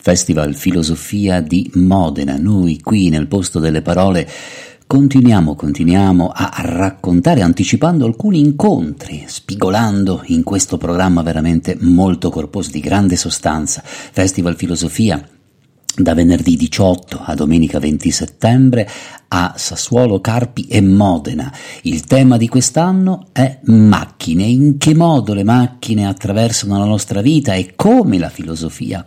Festival Filosofia di Modena. Noi qui nel Posto delle Parole continuiamo a raccontare, anticipando alcuni incontri, spigolando in questo programma veramente molto corposo, di grande sostanza. Festival Filosofia da venerdì 18 a domenica 20 settembre a Sassuolo, Carpi e Modena. Il tema di quest'anno è macchine, in che modo le macchine attraversano la nostra vita e come la filosofia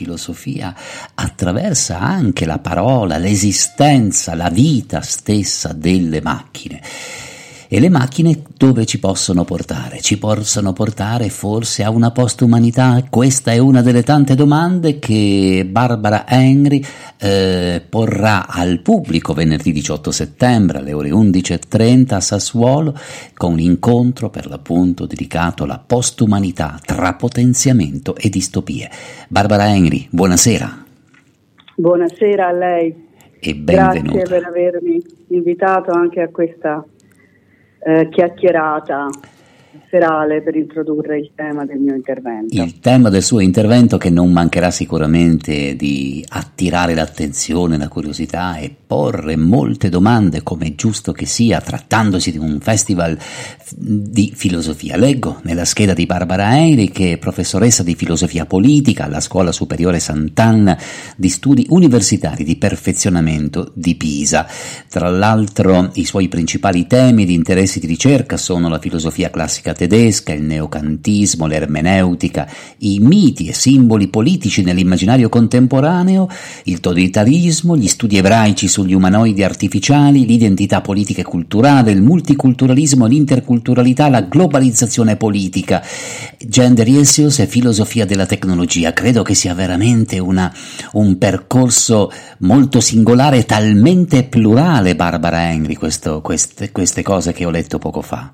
attraversa anche la parola, l'esistenza, la vita stessa delle macchine. E le macchine dove ci possono portare? Ci possono portare forse a una postumanità? Questa è una delle tante domande che Barbara Henry porrà al pubblico venerdì 18 settembre alle ore 11:30 a Sassuolo, con un incontro per l'appunto dedicato alla postumanità tra potenziamento e distopie. Barbara Henry, buonasera. Buonasera a lei e benvenuta. Grazie per avermi invitato anche a questa chiacchierata serale per introdurre il tema del mio intervento. Il tema del suo intervento, che non mancherà sicuramente di attirare l'attenzione, la curiosità e porre molte domande, come è giusto che sia, trattandosi di un festival di filosofia. Leggo nella scheda di Barbara Henry, che è professoressa di filosofia politica alla Scuola Superiore Sant'Anna di Studi Universitari di Perfezionamento di Pisa. Tra l'altro i suoi principali temi di interessi di ricerca sono la filosofia classica tedesca, il neocantismo, l'ermeneutica, i miti e simboli politici nell'immaginario contemporaneo, il totalitarismo, gli studi ebraici sugli umanoidi artificiali, l'identità politica e culturale, il multiculturalismo, l'interculturalità, la globalizzazione politica, gender issues e filosofia della tecnologia. Credo che sia veramente un percorso molto singolare e talmente plurale, Barbara Henry, queste cose che ho letto poco fa.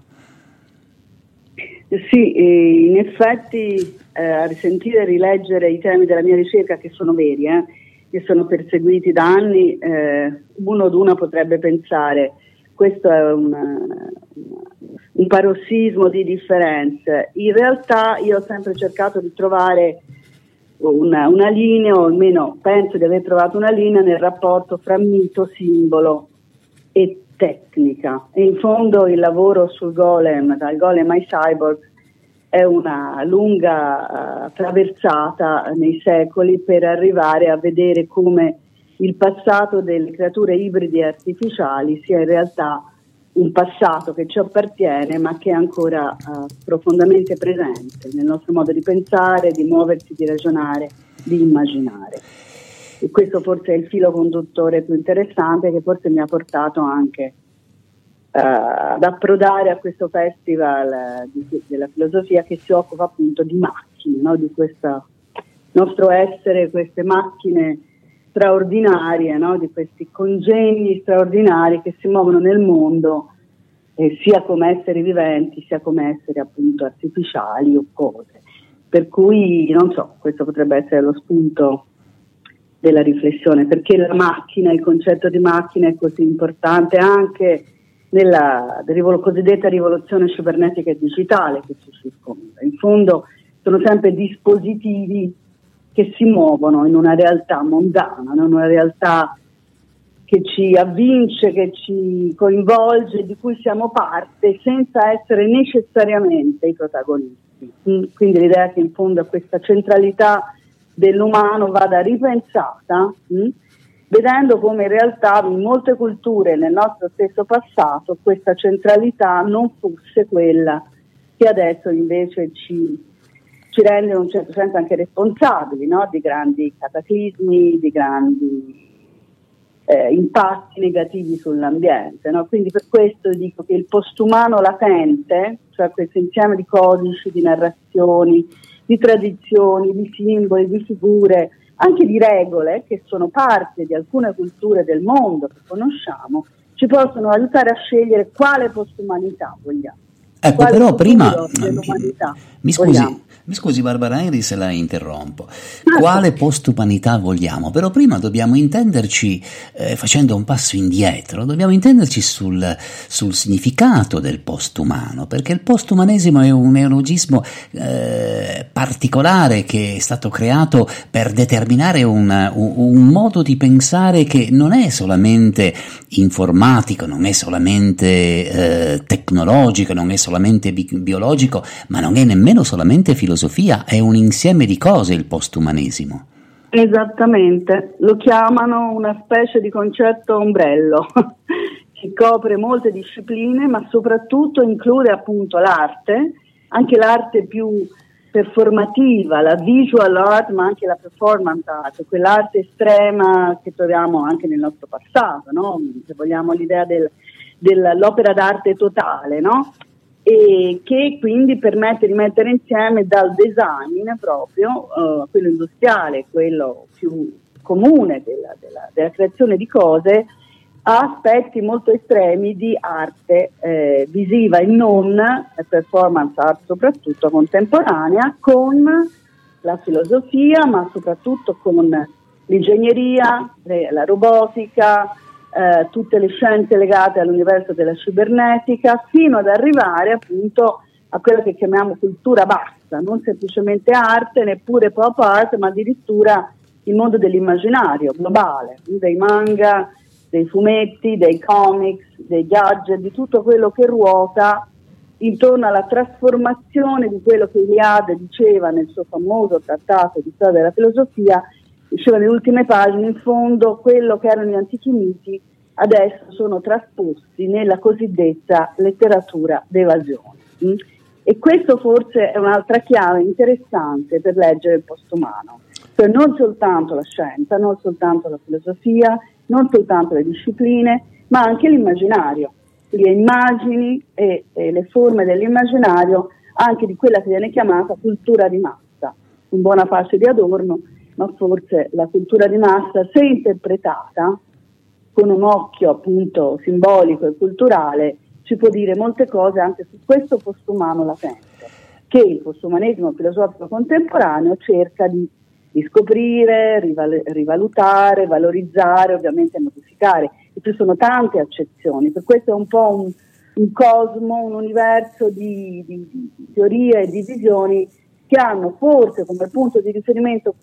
Sì, in effetti a risentire e rileggere i temi della mia ricerca, che sono veri, che sono perseguiti da anni, uno ad uno potrebbe pensare questo è un parossismo di differenze. In realtà io ho sempre cercato di trovare una linea, o almeno penso di aver trovato una linea nel rapporto fra mito, simbolo e tecnica. E in fondo il lavoro sul golem, dal golem ai cyborg, è una lunga traversata nei secoli per arrivare a vedere come il passato delle creature ibridi e artificiali sia in realtà un passato che ci appartiene, ma che è ancora profondamente presente nel nostro modo di pensare, di muoversi, di ragionare, di immaginare. E questo forse è il filo conduttore più interessante, che forse mi ha portato anche ad approdare a questo festival della filosofia, che si occupa appunto di macchine, no? Di questo nostro essere, queste macchine straordinarie, no? Di questi congegni straordinari che si muovono nel mondo, sia come esseri viventi, sia come esseri appunto artificiali o cose. Per cui, non so, questo potrebbe essere lo spunto della riflessione, perché la macchina, il concetto di macchina è così importante anche nella cosiddetta rivoluzione cibernetica e digitale che ci circonda. In fondo sono sempre dispositivi che si muovono in una realtà mondana, in una realtà che ci avvince, che ci coinvolge, di cui siamo parte senza essere necessariamente i protagonisti. Quindi l'idea che in fondo questa centralità dell'umano vada ripensata, vedendo come in realtà in molte culture nel nostro stesso passato questa centralità non fosse quella che adesso invece ci rende in un certo senso anche responsabili, no? Di grandi cataclismi, di grandi impatti negativi sull'ambiente, no? Quindi per questo dico che il postumano latente, cioè questo insieme di codici, di narrazioni, di tradizioni, di simboli, di figure, anche di regole che sono parte di alcune culture del mondo che conosciamo, ci possono aiutare a scegliere quale postumanità vogliamo. Ecco, però prima dell'umanità mi scusi Barbara Henry se la interrompo. Quale postumanità vogliamo? Però prima dobbiamo intenderci, facendo un passo indietro, dobbiamo intenderci sul significato del postumano, perché il postumanesimo è un neologismo particolare che è stato creato per determinare un modo di pensare che non è solamente informatico, non è solamente tecnologico, non è solamente biologico, ma non è nemmeno solamente filosofia, è un insieme di cose il postumanesimo. Esattamente, lo chiamano una specie di concetto ombrello che copre molte discipline, ma soprattutto include appunto l'arte, anche l'arte più performativa, la visual art, ma anche la performance art, quell'arte estrema che troviamo anche nel nostro passato, no? Se vogliamo l'idea dell'opera d'arte totale, no? E che quindi permette di mettere insieme dal design proprio, quello industriale, quello più comune della creazione di cose, a aspetti molto estremi di arte visiva e non, performance art soprattutto contemporanea, con la filosofia, ma soprattutto con l'ingegneria, la robotica, tutte le scienze legate all'universo della cibernetica, fino ad arrivare appunto a quello che chiamiamo cultura bassa, non semplicemente arte, neppure pop art, ma addirittura il mondo dell'immaginario globale, dei manga, dei fumetti, dei comics, dei gadget, di tutto quello che ruota intorno alla trasformazione di quello che Iliade diceva nel suo famoso trattato di storia della filosofia. Diceva nelle ultime pagine, in fondo quello che erano gli antichi miti adesso sono trasposti nella cosiddetta letteratura d'evasione. E questo forse è un'altra chiave interessante per leggere il postumano, cioè non soltanto la scienza, non soltanto la filosofia, non soltanto le discipline, ma anche l'immaginario, le immagini e le forme dell'immaginario, anche di quella che viene chiamata cultura di massa, in buona pace di Adorno. Ma forse la cultura di massa, se interpretata con un occhio appunto simbolico e culturale, ci può dire molte cose anche su questo postumano latente, che il postumanesimo filosofico contemporaneo cerca di scoprire, rivalutare, valorizzare, ovviamente modificare. E ci sono tante accezioni, per questo è un po' un cosmo, un universo di teorie e di visioni che hanno forse come punto di riferimento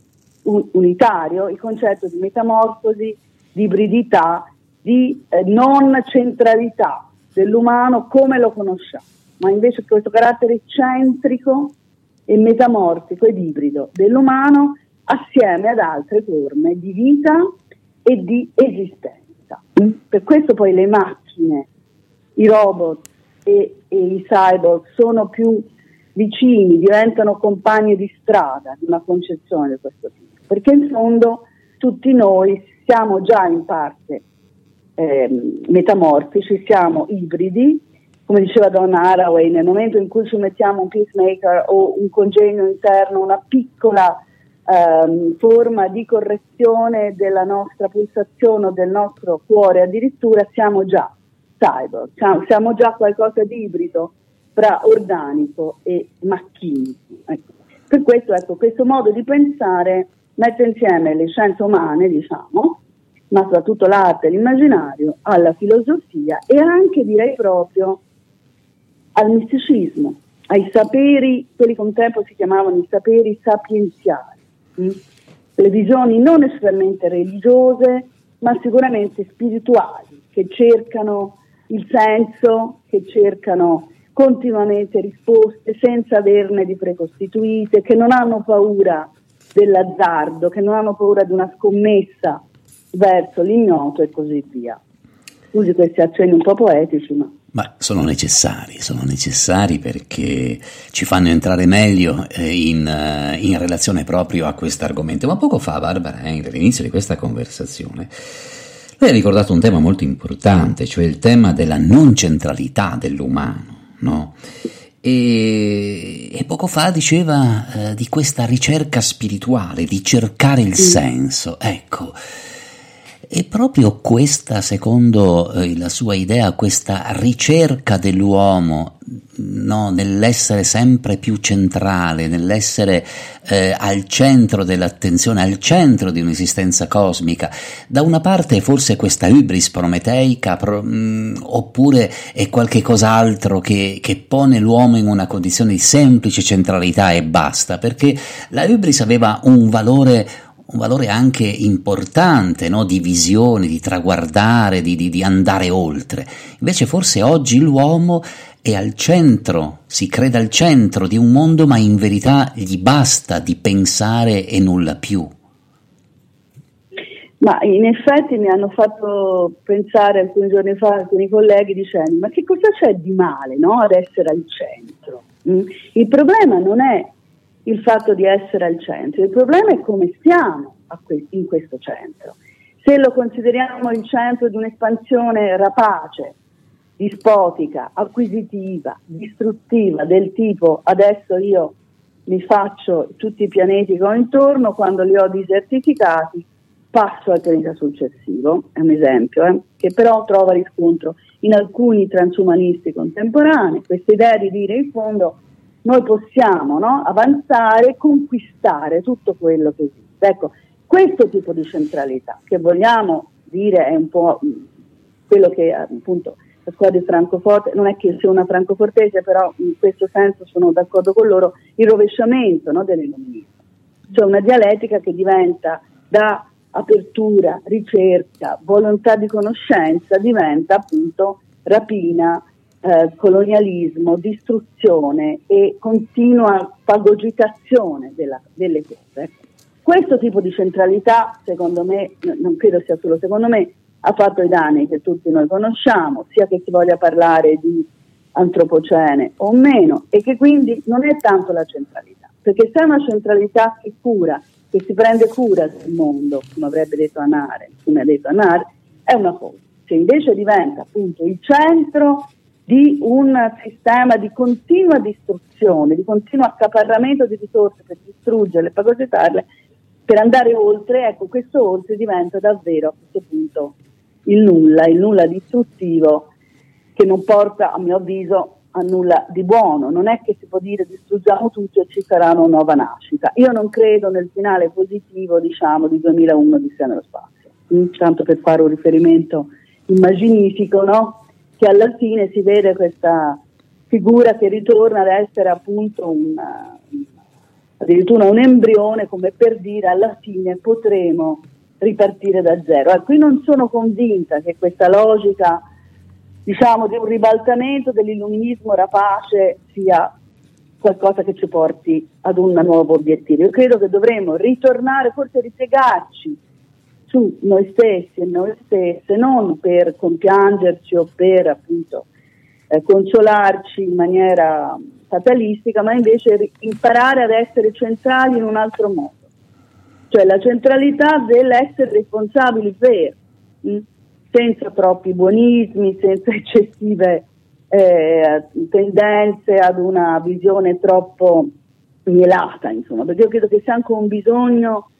unitario il concetto di metamorfosi, di ibridità, di non centralità dell'umano come lo conosciamo, ma invece questo carattere eccentrico e metamorfico ed ibrido dell'umano assieme ad altre forme di vita e di esistenza. Per questo poi le macchine, i robot e i cyborg sono più vicini, diventano compagni di strada di una concezione di questo tipo, perché in fondo tutti noi siamo già in parte metamorfici, siamo ibridi, come diceva Donna Haraway, nel momento in cui ci mettiamo un pacemaker o un congegno interno, una piccola forma di correzione della nostra pulsazione o del nostro cuore, addirittura siamo già cyborg, siamo già qualcosa di ibrido tra organico e macchinico. Ecco. Per questo, questo modo di pensare mette insieme le scienze umane, diciamo, ma soprattutto l'arte e l'immaginario, alla filosofia e anche, direi proprio, al misticismo, ai saperi, quelli che un tempo si chiamavano i saperi sapienziali, le visioni non necessariamente religiose, ma sicuramente spirituali, che cercano il senso, che cercano continuamente risposte senza averne di precostituite, che non hanno paura dell'azzardo, che non hanno paura di una scommessa verso l'ignoto e così via. Scusi questi accenni un po' poetici, ma sono necessari perché ci fanno entrare meglio in relazione proprio a questo argomento. Ma poco fa Barbara Henry, all'inizio di questa conversazione, lei ha ricordato un tema molto importante, cioè il tema della non centralità dell'umano, no? E poco fa diceva di questa ricerca spirituale, di cercare il senso. Ecco, E proprio questa, secondo la sua idea, questa ricerca dell'uomo, no, nell'essere sempre più centrale, nell'essere al centro dell'attenzione, al centro di un'esistenza cosmica, da una parte forse questa hybris prometeica, oppure è qualche cos'altro che pone l'uomo in una condizione di semplice centralità e basta, perché la hybris aveva un valore anche importante, no? Di visione, di traguardare, di andare oltre. Invece forse oggi l'uomo è al centro, si crede al centro di un mondo, ma in verità gli basta di pensare e nulla più. Ma in effetti mi hanno fatto pensare alcuni giorni fa alcuni colleghi dicendo: ma che cosa c'è di male, no, ad essere al centro? Il problema non è il fatto di essere al centro, il problema è come stiamo in questo centro. Se lo consideriamo il centro di un'espansione rapace, dispotica, acquisitiva, distruttiva, del tipo adesso io mi faccio tutti i pianeti che ho intorno, quando li ho desertificati passo al pianeta successivo, è un esempio, che però trova riscontro in alcuni transumanisti contemporanei, questa idea di dire in fondo noi possiamo, no, avanzare, conquistare tutto quello che esiste. Ecco, questo tipo di centralità, che vogliamo dire è un po' quello che appunto la scuola di Francoforte, non è che sia una francofortese, però in questo senso sono d'accordo con loro, il rovesciamento, no, dell'illuminismo. Cioè una dialettica che diventa da apertura, ricerca, volontà di conoscenza, diventa appunto rapina, colonialismo, distruzione e continua fagocitazione delle cose. Questo tipo di centralità, secondo me, non credo sia solo secondo me, ha fatto i danni che tutti noi conosciamo, sia che si voglia parlare di antropocene o meno, e che quindi non è tanto la centralità, perché se è una centralità che cura, che si prende cura del mondo, come avrebbe detto Hanare, come ha detto Hanare, è una cosa. Se invece diventa appunto il centro di un sistema di continua distruzione, di continuo accaparramento di risorse per distruggerle, per fagocitarle, per andare oltre, ecco, questo oltre diventa davvero a questo punto il nulla distruttivo, che non porta, a mio avviso, a nulla di buono. Non è che si può dire distruggiamo tutto e ci sarà una nuova nascita. Io non credo nel finale positivo, diciamo, di 2001 di Sia nello spazio, tanto per fare un riferimento immaginifico, no? Che alla fine si vede questa figura che ritorna ad essere appunto addirittura un embrione, come per dire alla fine potremo ripartire da zero. Ecco, io non sono convinta che questa logica, diciamo, di un ribaltamento dell'illuminismo rapace sia qualcosa che ci porti ad un nuovo obiettivo. Io credo che dovremmo ritornare, forse ripiegarci su noi stessi e noi stesse, non per compiangerci o per appunto consolarci in maniera fatalistica, ma invece imparare ad essere centrali in un altro modo, cioè la centralità dell'essere responsabili senza troppi buonismi, senza eccessive tendenze ad una visione troppo mielata, insomma, perché io credo che sia anche un bisogno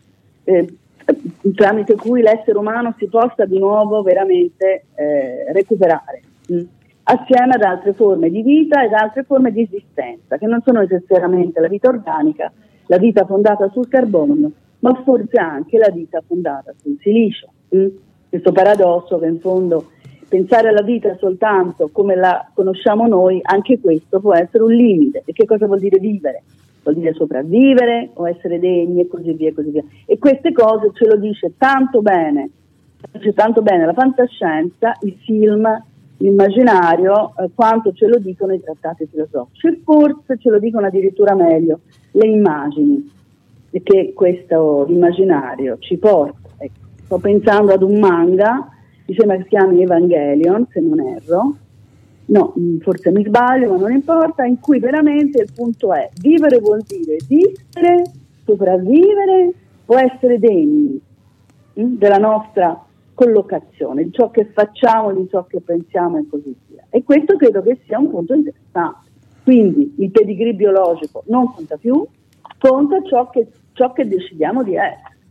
tramite cui l'essere umano si possa di nuovo veramente recuperare, assieme ad altre forme di vita ed altre forme di esistenza, che non sono necessariamente la vita organica, la vita fondata sul carbonio, ma forse anche la vita fondata sul silicio. Questo paradosso che in fondo pensare alla vita soltanto come la conosciamo noi, anche questo può essere un limite. E che cosa vuol dire vivere? Vuol dire sopravvivere o essere degni e così via e così via. E queste cose ce lo dice tanto bene la fantascienza, il film, l'immaginario, quanto ce lo dicono i trattati filosofici. E forse ce lo dicono addirittura meglio le immagini che questo immaginario ci porta. Ecco, sto pensando ad un manga, mi sembra che si chiami Evangelion, se non erro, no, forse mi sbaglio, ma non importa, in cui veramente il punto è: vivere vuol dire esistere, sopravvivere o essere degni della nostra collocazione, di ciò che facciamo, di ciò che pensiamo e così via. E questo credo che sia un punto interessante. Quindi il pedigree biologico non conta più, conta ciò che decidiamo di essere.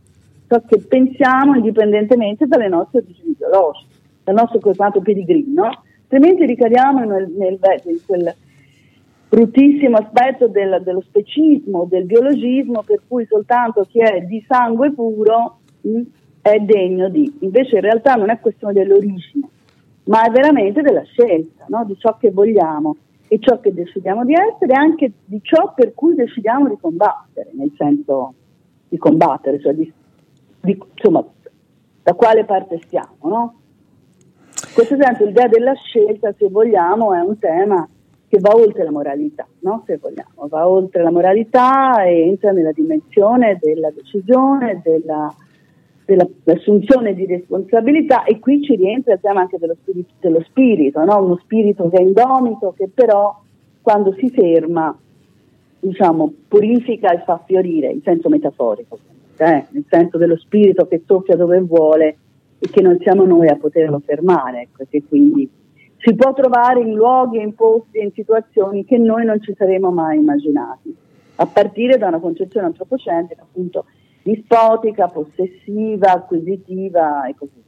ciò che pensiamo indipendentemente dalle nostre origini biologiche, dal nostro cosiddetto pedigree, no? Altrimenti ricadiamo in quel bruttissimo aspetto dello specismo, del biologismo, per cui soltanto chi è di sangue puro è degno di. Invece in realtà non è questione dell'origine, ma è veramente della scelta, no? Di ciò che vogliamo e ciò che decidiamo di essere, e anche di ciò per cui decidiamo di combattere, nel senso di combattere, cioè insomma, da quale parte stiamo, no? In questo senso l'idea della scelta, se vogliamo, è un tema che va oltre la moralità, no? Se vogliamo, va oltre la moralità e entra nella dimensione della decisione, dell'assunzione di responsabilità, e qui ci rientra il tema anche dello spirito, no? Uno spirito che è indomito, che però quando si ferma, diciamo, purifica e fa fiorire, in senso metaforico, nel senso dello spirito che soffia dove vuole e che non siamo noi a poterlo fermare, ecco, che quindi si può trovare in luoghi, in posti, in situazioni che noi non ci saremmo mai immaginati, a partire da una concezione antropocentrica, appunto, dispotica, possessiva, acquisitiva e così.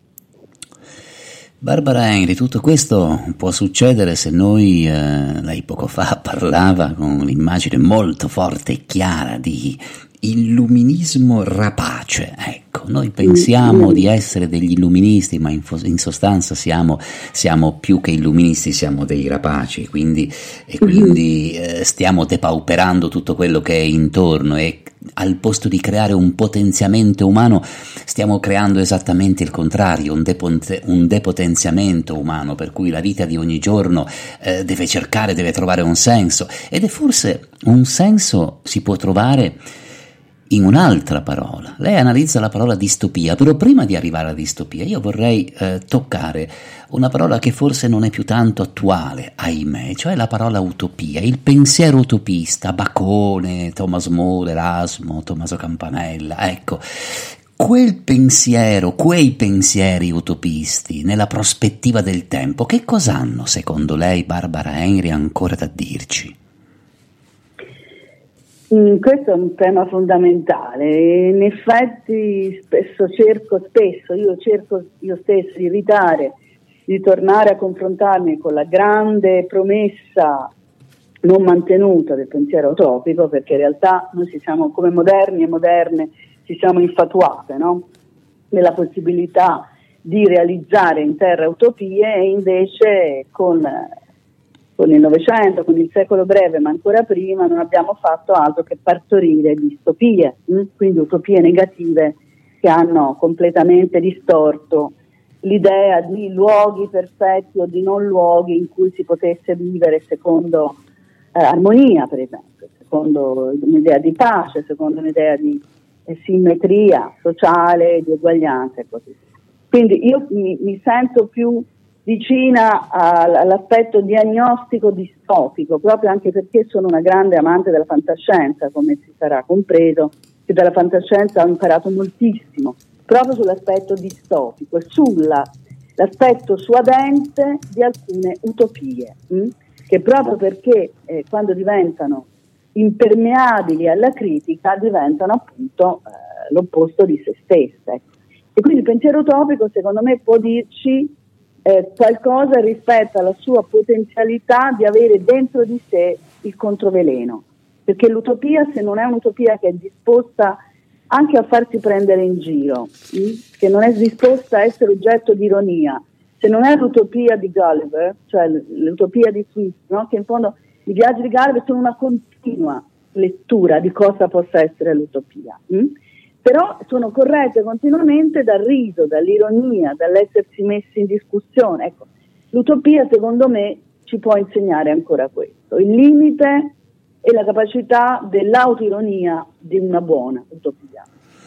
Barbara Henry, tutto questo può succedere se noi, lei poco fa parlava con un'immagine molto forte e chiara di illuminismo rapace. Ecco, noi pensiamo di essere degli illuministi, ma in sostanza siamo più che illuministi, siamo dei rapaci, quindi stiamo depauperando tutto quello che è intorno, e al posto di creare un potenziamento umano stiamo creando esattamente il contrario, un depotenziamento umano, per cui la vita di ogni giorno deve trovare un senso, ed è forse un senso si può trovare in un'altra parola. Lei analizza la parola distopia, però prima di arrivare alla distopia io vorrei toccare una parola che forse non è più tanto attuale, ahimè, cioè la parola utopia, il pensiero utopista, Bacone, Thomas More, Erasmo, Tommaso Campanella, ecco, quei pensieri utopisti nella prospettiva del tempo, che cosa hanno secondo lei, Barbara Henry, ancora da dirci? Questo è un tema fondamentale. In effetti io cerco io stesso di evitare di tornare a confrontarmi con la grande promessa non mantenuta del pensiero utopico, perché in realtà noi siamo, come moderni e moderne, ci siamo infatuate, no? Nella possibilità di realizzare in terra utopie, e invece con il Novecento, con il secolo breve, ma ancora prima, non abbiamo fatto altro che partorire distopie, quindi utopie negative che hanno completamente distorto l'idea di luoghi perfetti o di non luoghi in cui si potesse vivere secondo armonia, per esempio, secondo un'idea di pace, secondo un'idea di simmetria sociale, di uguaglianza e così. Quindi io mi sento più vicina all'aspetto diagnostico distopico, proprio anche perché sono una grande amante della fantascienza, come si sarà compreso, che dalla fantascienza ho imparato moltissimo, proprio sull'aspetto distopico e sull'aspetto suadente di alcune utopie, che proprio perché quando diventano impermeabili alla critica diventano appunto l'opposto di se stesse. Ecco. E quindi il pensiero utopico, secondo me, può dirci qualcosa rispetto alla sua potenzialità di avere dentro di sé il controveleno, perché l'utopia, se non è un'utopia che è disposta anche a farsi prendere in giro, che non è disposta a essere oggetto di ironia, se non è l'utopia di Gulliver, cioè l'utopia di Swift, no? Che in fondo i viaggi di Gulliver sono una continua lettura di cosa possa essere l'utopia, però sono corrette continuamente dal riso, dall'ironia, dall'essersi messi in discussione. Ecco, l'utopia, secondo me, ci può insegnare ancora questo, il limite e la capacità dell'autoironia di una buona utopia.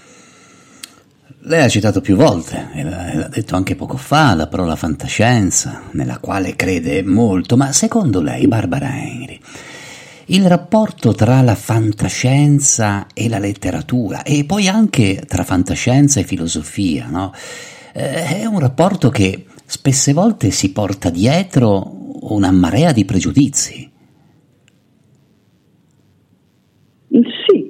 Lei ha citato più volte, e l'ha detto anche poco fa, la parola fantascienza, nella quale crede molto, ma secondo lei, Barbara Henry, il rapporto tra la fantascienza e la letteratura, e poi anche tra fantascienza e filosofia, no? È un rapporto che spesse volte si porta dietro una marea di pregiudizi.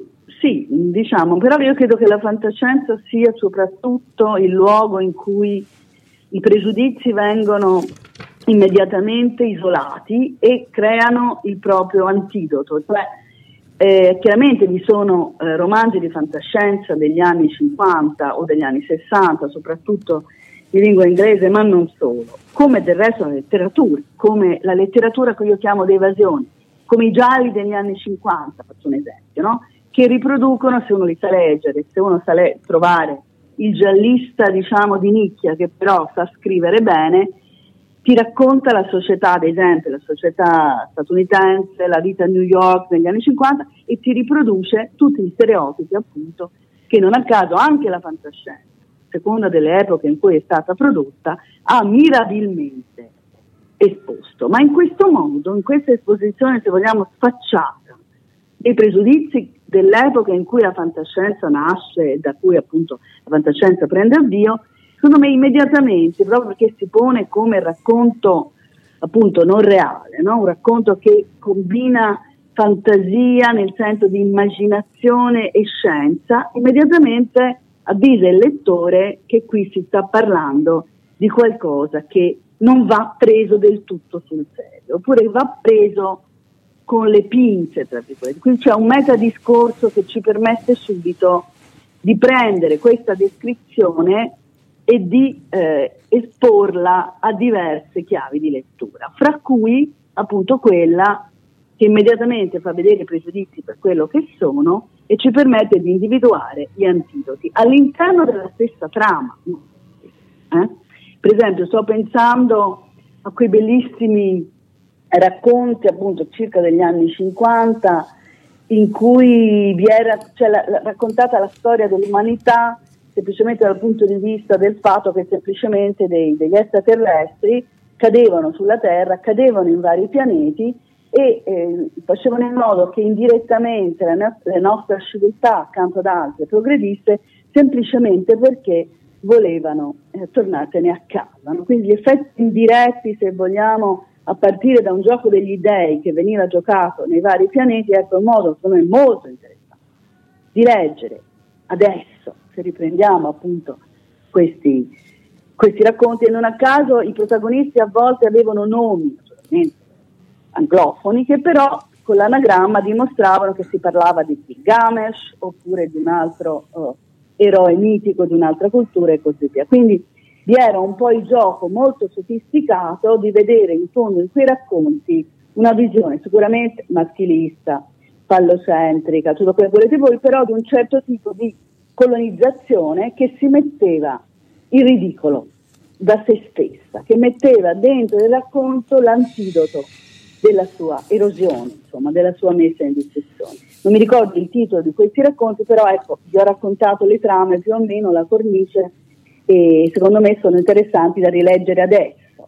Sì, diciamo, però io credo che la fantascienza sia soprattutto il luogo in cui i pregiudizi vengono immediatamente isolati e creano il proprio antidoto. Cioè, chiaramente vi sono romanzi di fantascienza degli anni 50 o degli anni 60, soprattutto in lingua inglese, ma non solo, come del resto la letteratura, come la letteratura che io chiamo di evasione, come i gialli degli anni 50, faccio un esempio, no? Che riproducono, se uno li sa leggere, se uno sa trovare il giallista, diciamo, di nicchia, che però sa scrivere bene, ti racconta la società, ad esempio, la società statunitense, la vita a New York negli anni 50, e ti riproduce tutti gli stereotipi, appunto, che non a caso anche la fantascienza, seconda delle epoche in cui è stata prodotta, ha mirabilmente esposto. Ma in questo modo, in questa esposizione, se vogliamo, sfacciata, dei pregiudizi dell'epoca in cui la fantascienza nasce e da cui appunto la fantascienza prende avvio, secondo me immediatamente, proprio perché si pone come racconto appunto non reale, no? Un racconto che combina fantasia nel senso di immaginazione e scienza, immediatamente avvisa il lettore che qui si sta parlando di qualcosa che non va preso del tutto sul serio, oppure va preso con le pinze, tra virgolette. Quindi c'è un metadiscorso che ci permette subito di prendere questa descrizione e di esporla a diverse chiavi di lettura, fra cui appunto quella che immediatamente fa vedere i pregiudizi per quello che sono e ci permette di individuare gli antidoti all'interno della stessa trama. Per esempio, sto pensando a quei bellissimi racconti appunto circa degli anni 50 in cui vi era raccontata la storia dell'umanità semplicemente dal punto di vista del fatto che semplicemente degli extraterrestri cadevano sulla Terra, cadevano in vari pianeti e facevano in modo che indirettamente la nostra civiltà accanto ad altre progredisse semplicemente perché volevano tornarsene a casa. No? Quindi gli effetti indiretti, se vogliamo, a partire da un gioco degli dei che veniva giocato nei vari pianeti, ecco un modo secondo me molto interessante di leggere adesso, se riprendiamo appunto questi racconti, e non a caso i protagonisti a volte avevano nomi naturalmente anglofoni che però con l'anagramma dimostravano che si parlava di Gilgamesh oppure di un altro eroe mitico di un'altra cultura e così via. Quindi vi era un po' il gioco molto sofisticato di vedere in fondo in quei racconti una visione sicuramente maschilista, fallocentrica, tutto quello che volete voi, però di un certo tipo di colonizzazione che si metteva in ridicolo da se stessa, che metteva dentro il racconto l'antidoto della sua erosione, insomma, della sua messa in discussione. Non mi ricordo il titolo di questi racconti, però ecco, vi ho raccontato le trame, più o meno la cornice, e secondo me sono interessanti da rileggere adesso.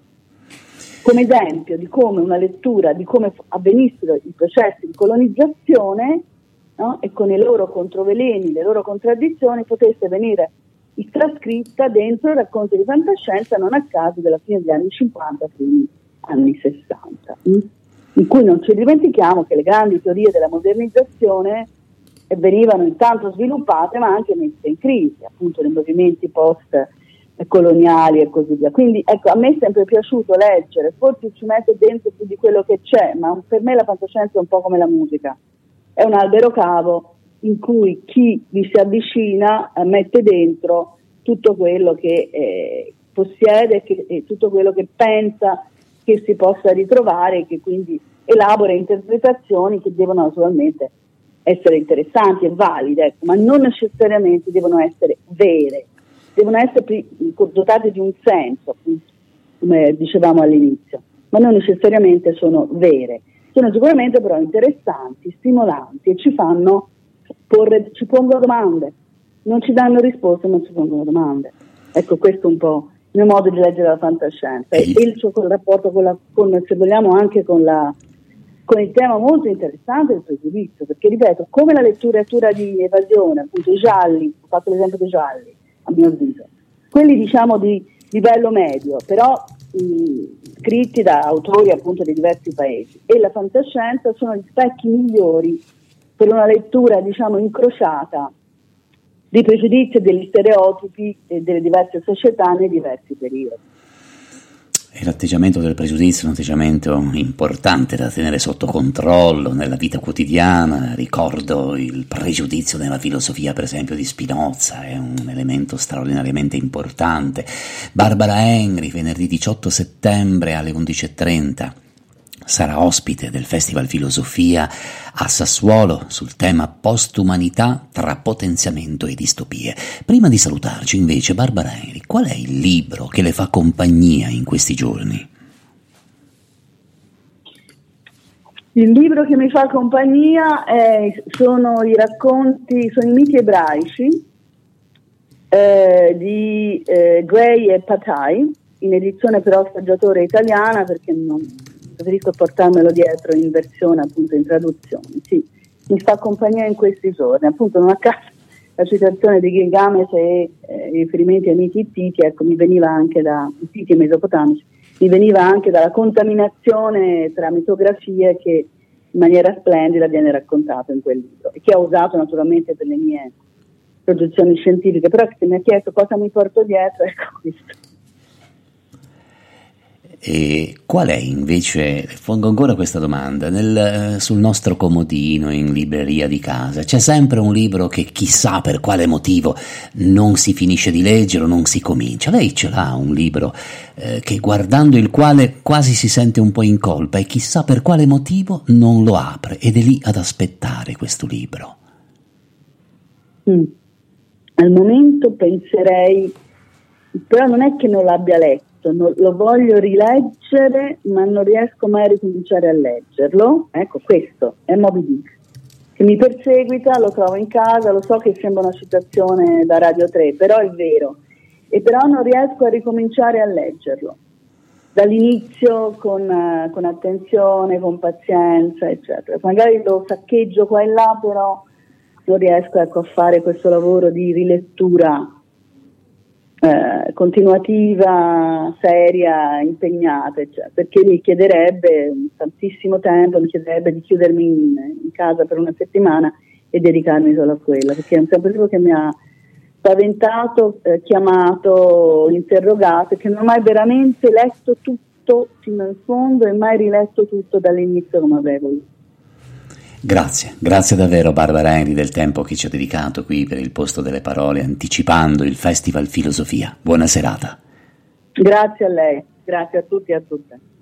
Come esempio di come una lettura, di come avvenissero i processi di colonizzazione, no? E con i loro controveleni, le loro contraddizioni, potesse venire trascritta dentro il racconto di fantascienza, non a caso della fine degli anni 50, primi anni 60, in cui non ci dimentichiamo che le grandi teorie della modernizzazione venivano intanto sviluppate ma anche messe in crisi, appunto nei movimenti post-coloniali e così via. Quindi ecco, a me è sempre piaciuto leggere, forse ci mette dentro più di quello che c'è, ma per me la fantascienza è un po' come la musica, è un albero cavo in cui chi vi si avvicina mette dentro tutto quello che possiede e tutto quello che pensa che si possa ritrovare e che quindi elabora interpretazioni che devono naturalmente essere interessanti e valide, ecco, ma non necessariamente devono essere vere, devono essere dotate di un senso, appunto, come dicevamo all'inizio, ma non necessariamente sono vere. Sono sicuramente però interessanti, stimolanti e ci pongono domande, non ci danno risposte ma ci pongono domande. Ecco, questo è un po' il mio modo di leggere la fantascienza e il suo rapporto con, se vogliamo, anche con il tema molto interessante del pregiudizio, perché ripeto, come la letteratura di evasione, appunto i gialli, ho fatto l'esempio dei gialli, a mio avviso, quelli diciamo di livello medio, però scritti da autori appunto di diversi paesi, e la fantascienza sono gli specchi migliori per una lettura, diciamo, incrociata dei pregiudizi e degli stereotipi delle diverse società nei diversi periodi. E l'atteggiamento del pregiudizio è un atteggiamento importante da tenere sotto controllo nella vita quotidiana. Ricordo il pregiudizio nella filosofia, per esempio, di Spinoza, è un elemento straordinariamente importante. Barbara Henry, venerdì 18 settembre alle 11:30. Sarà ospite del Festival Filosofia a Sassuolo sul tema postumanità tra potenziamento e distopie. Prima di salutarci, invece, Barbara Henry, qual è il libro che le fa compagnia in questi giorni? Il libro che mi fa compagnia sono i racconti, sono i miti ebraici di Gray e Patai, in edizione però saggiatore italiana, perché non preferisco portarmelo dietro in versione, appunto, in traduzione. Sì, mi fa compagnia in questi giorni, appunto, non a caso la citazione di Gilgamesh e i riferimenti ai miti ittiti, ecco, mi veniva anche da ittiti e mesopotamici, mi veniva anche dalla contaminazione tra mitografie che in maniera splendida viene raccontato in quel libro e che ho usato naturalmente per le mie produzioni scientifiche, però se mi ha chiesto cosa mi porto dietro, ecco questo. E qual è invece, pongo ancora questa domanda, sul nostro comodino in libreria di casa c'è sempre un libro che chissà per quale motivo non si finisce di leggere o non si comincia? Lei ce l'ha un libro che guardando il quale quasi si sente un po' in colpa e chissà per quale motivo non lo apre ed è lì ad aspettare questo libro? Al momento penserei, però non è che non l'abbia letto, lo voglio rileggere ma non riesco mai a ricominciare a leggerlo. Ecco, questo è Moby Dick, che mi perseguita, lo trovo in casa, lo so che sembra una citazione da Radio 3, però è vero, e però non riesco a ricominciare a leggerlo dall'inizio con attenzione, con pazienza, eccetera. Magari lo saccheggio qua e là, però non riesco, ecco, a fare questo lavoro di rilettura continuativa, seria, impegnata, eccetera, perché mi chiederebbe tantissimo tempo, mi chiederebbe di chiudermi in casa per una settimana e dedicarmi solo a quella, perché è un libro che mi ha spaventato, chiamato, interrogato, e che non ho mai veramente letto tutto fino in fondo e mai riletto tutto dall'inizio come avrei voluto. Grazie davvero Barbara Henry del tempo che ci ha dedicato qui per il Posto delle Parole, anticipando il Festival Filosofia. Buona serata. Grazie a lei, grazie a tutti e a tutte.